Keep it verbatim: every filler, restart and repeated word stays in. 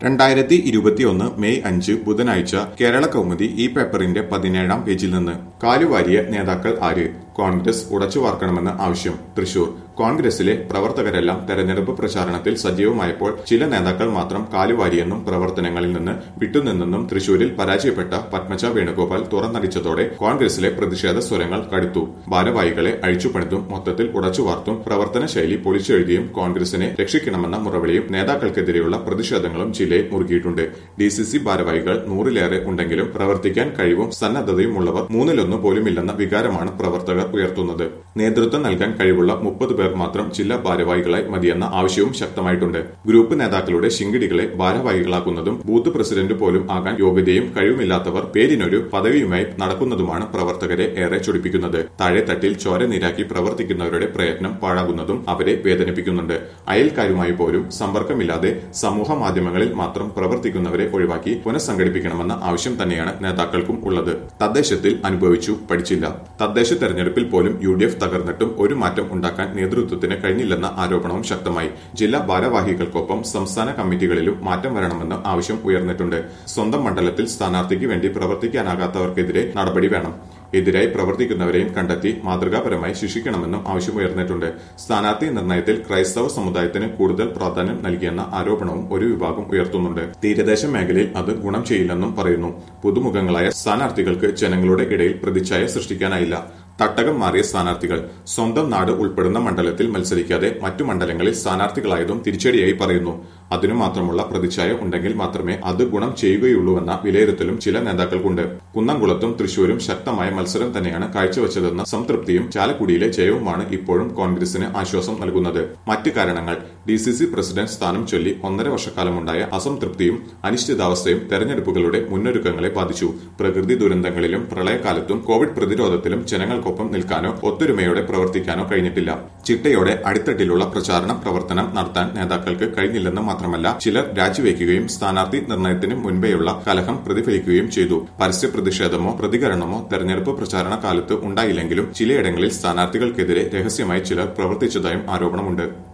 രണ്ടായിരത്തി ഇരുപത്തിയൊന്ന് മെയ് അഞ്ച് ബുധനാഴ്ച കേരള കൗമുദി ഈ പേപ്പറിന്റെ പതിനേഴാം പേജിൽ നിന്ന് കാലുവാരിയ നേതാക്കൾ ആര്? കോൺഗ്രസ് ഉടച്ചുവാർക്കണമെന്ന് ആവശ്യം. തൃശൂർ കോൺഗ്രസിലെ പ്രവർത്തകരെല്ലാം തെരഞ്ഞെടുപ്പ് പ്രചാരണത്തിൽ സജീവമായപ്പോൾ ചില നേതാക്കൾ മാത്രം കാലുവാരിയെന്നും പ്രവർത്തനങ്ങളിൽ നിന്ന് വിട്ടുനിന്നെന്നും തൃശൂരിൽ പരാജയപ്പെട്ട പത്മജ വേണുഗോപാൽ തുറന്നടിച്ചതോടെ കോൺഗ്രസിലെ പ്രതിഷേധ സ്വരങ്ങൾ കടുത്തു. ഭാരവാഹികളെ അഴിച്ചുപണിതും മൊത്തത്തിൽ ഉടച്ചുവാർത്തും പ്രവർത്തന ശൈലി പൊളിച്ചെഴുതിയും കോൺഗ്രസിനെ രക്ഷിക്കണമെന്ന മുറവിളിയും നേതാക്കൾക്കെതിരെയുള്ള പ്രതിഷേധങ്ങളും ജില്ലയിൽ മുറുകിയിട്ടുണ്ട്. ഡി സി സി ഭാരവാഹികൾ നൂറിലേറെ ഉണ്ടെങ്കിലും പ്രവർത്തിക്കാൻ കഴിവും സന്നദ്ധതയും ഉള്ളവർ മൂന്നിലൊന്നു പോലുമില്ലെന്ന വികാരമാണ് പ്രവർത്തകർ ഉയർത്തുന്നത്. നേതൃത്വം നൽകാൻ കഴിവുള്ള മുപ്പത് പേർ മാത്രം ജില്ലാ ഭാരവാഹികളായി മതിയെന്ന ആവശ്യവും ശക്തമായിട്ടുണ്ട്. ഗ്രൂപ്പ് നേതാക്കളുടെ ശിങ്കിടികളെ ഭാരവാഹികളാക്കുന്നതും ബൂത്ത് പ്രസിഡന്റ് പോലും ആകാൻ യോഗ്യതയും കഴിവുമില്ലാത്തവർ പേരിനൊരു പദവിയുമായി നടക്കുന്നതുമാണ് പ്രവർത്തകരെ ഏറെ ചൊടിപ്പിക്കുന്നത്. താഴെത്തട്ടിൽ ചോര നീരാക്കി പ്രവർത്തിക്കുന്നവരുടെ പ്രയത്നം പാഴാകുന്നതും അവരെ വേദനിപ്പിക്കുന്നുണ്ട്. അയൽക്കാരുമായി പോലും സമ്പർക്കമില്ലാതെ സമൂഹ മാധ്യമങ്ങളിൽ മാത്രം പ്രവർത്തിക്കുന്നവരെ ഒഴിവാക്കി പുനഃസംഘടിപ്പിക്കണമെന്ന ആവശ്യം തന്നെയാണ് നേതാക്കൾക്കും ഉള്ളത്. തദ്ദേശത്തിൽ അനുഭവിച്ചു പഠിച്ചില്ല. തദ്ദേശ തെരഞ്ഞെടുപ്പിൽ പോലും യു ഡി എഫ് തകർന്നിട്ടും ഒരു മാറ്റം ഉണ്ടാക്കാൻ നേതൃത്വത്തിന് കഴിഞ്ഞില്ലെന്ന ആരോപണവും ശക്തമായി. ജില്ലാ ഭാരവാഹികൾക്കൊപ്പം സംസ്ഥാന കമ്മിറ്റികളിലും മാറ്റം വരണമെന്ന് ആവശ്യം ഉയർന്നിട്ടുണ്ട്. സ്വന്തം മണ്ഡലത്തിൽ സ്ഥാനാർത്ഥിക്ക് വേണ്ടി പ്രവർത്തിക്കാനാകാത്തവർക്കെതിരെ നടപടി വേണം. എതിരായി പ്രവർത്തിക്കുന്നവരെയും കണ്ടെത്തി മാതൃകാപരമായി ശിക്ഷിക്കണമെന്നും ആവശ്യമുയർന്നിട്ടുണ്ട്. സ്ഥാനാർത്ഥി നിർണയത്തിൽ ക്രൈസ്തവ സമുദായത്തിന് കൂടുതൽ പ്രാധാന്യം നൽകിയെന്ന ആരോപണവും ഒരു വിഭാഗം ഉയർത്തുന്നുണ്ട്. തീരദേശ മേഖലയിൽ അത് ഗുണം ചെയ്യില്ലെന്നും പറയുന്നു. പുതുമുഖങ്ങളായ സ്ഥാനാർത്ഥികൾക്ക് ജനങ്ങളുടെ ഇടയിൽ പ്രതിച്ഛായ സൃഷ്ടിക്കാനായില്ല. തട്ടകം മാറിയ സ്ഥാനാർത്ഥികൾ സ്വന്തം നാട് ഉൾപ്പെടുന്ന മണ്ഡലത്തിൽ മത്സരിക്കാതെ മറ്റു മണ്ഡലങ്ങളിൽ സ്ഥാനാർത്ഥികളായതും തിരിച്ചടിയായി പറയുന്നു. അതിനു മാത്രമുള്ള പ്രതിച്ഛായ ഉണ്ടെങ്കിൽ മാത്രമേ അത് ഗുണം ചെയ്യുകയുള്ളൂവെന്ന വിലയിരുത്തലും ചില നേതാക്കൾക്കുണ്ട്. കുന്നംകുളത്തും തൃശൂരും ശക്തമായ മത്സരം തന്നെയാണ് കാഴ്ചവെച്ചതെന്ന സംതൃപ്തിയും ചാലക്കുടിയിലെ ജയവുമാണ് ഇപ്പോഴും കോൺഗ്രസിന് ആശ്വാസം നൽകുന്നത്. മറ്റ് കാരണങ്ങൾ ഡി സി സി പ്രസിഡന്റ് സ്ഥാനം ചൊല്ലി ഒന്നര വർഷക്കാലമുണ്ടായ അസംതൃപ്തിയും അനിശ്ചിതാവസ്ഥയും തെരഞ്ഞെടുപ്പുകളുടെ മുന്നൊരുക്കങ്ങളെ ബാധിച്ചു. പ്രകൃതി ദുരന്തങ്ങളിലും പ്രളയകാലത്തും കോവിഡ് പ്രതിരോധത്തിലും ജനങ്ങൾക്കൊപ്പം നിൽക്കാനോ ഒത്തൊരുമയോടെ പ്രവർത്തിക്കാനോ കഴിഞ്ഞിട്ടില്ല. ചിട്ടയോടെ അടിത്തട്ടിലുള്ള പ്രചാരണ പ്രവർത്തനം നടത്താൻ നേതാക്കൾക്ക് കഴിഞ്ഞില്ലെന്ന് മാത്രമല്ല ചിലർ രാജിവെക്കുകയും സ്ഥാനാർത്ഥി നിർണയത്തിന് മുൻപേയുള്ള കലഹം പ്രതിഫലിക്കുകയും ചെയ്തു. പരസ്യ പ്രതിഷേധമോ പ്രതികരണമോ തെരഞ്ഞെടുപ്പ് പ്രചാരണ കാലത്ത് ഉണ്ടായില്ലെങ്കിലും ചിലയിടങ്ങളിൽ സ്ഥാനാർത്ഥികൾക്കെതിരെ രഹസ്യമായി ചിലർ പ്രവർത്തിച്ചതായും ആരോപണമുണ്ട്.